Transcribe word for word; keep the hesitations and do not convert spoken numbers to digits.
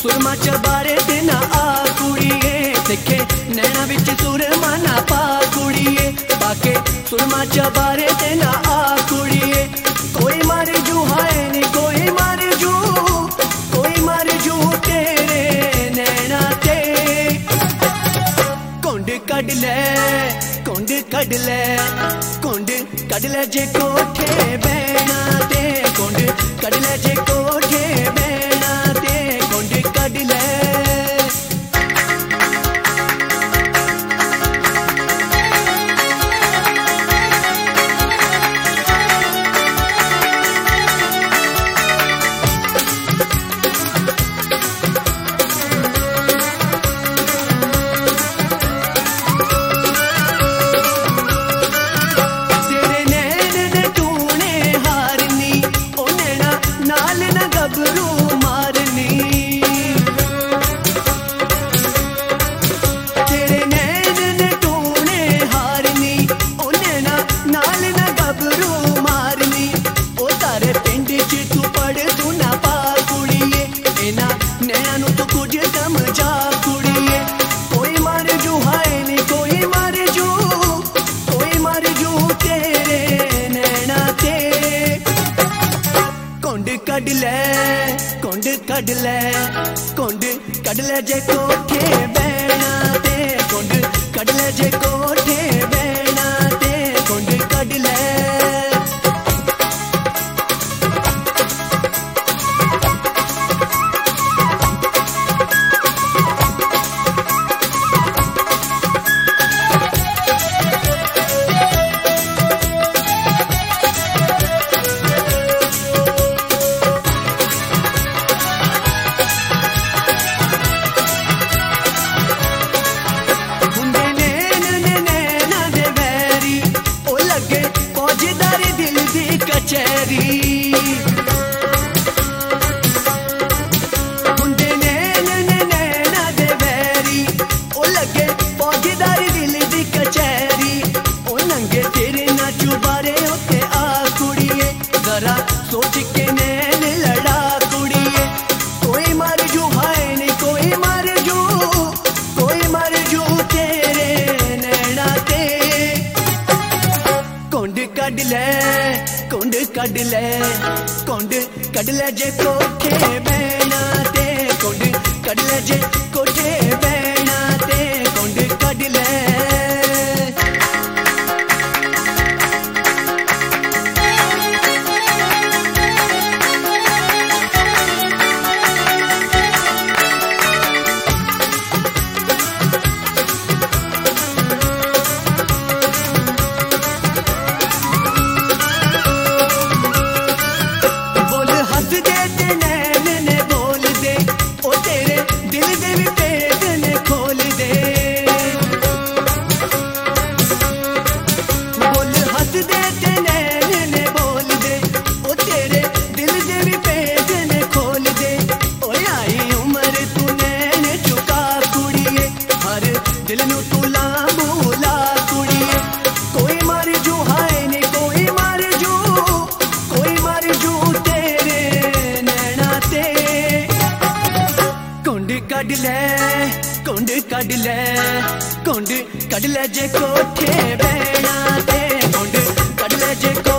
सुरमा चबारे ते ना आ कुड़िए देखे नैना बिच सुरमा ना पा कुड़िए बाके सुरमा चबारे ते ना आ कुड़िए कोई मारे जू हाय नी कोई मारे जू कोई मारे जू तेरे नैना ते कुंड कड ले कुंड कड ले कुंड कड ले जे कोठे बैना ते कुंड कड ले जे कोठे बैना ते कुंड कड ले कड ले कुंड कड ले कुंड कड ले जे कोठे बैना ते कुंड कड ले जे कोठे बैना ते कुंड कड ले सोच के नैन लड़ा कुड़िए कोई मर जू हाय नी कोई मर जू कोई मर जू तेरे नैना ते कुंड कड ले कुंड कड ले कुंड कड ले जे कोठे बैना ते कुंड कड ले जे कोठे बैना ते कुंड कड ले कड ले कुंड कड ले कुंड कड ले जे कोठे बैना ते कुंड कड ले जे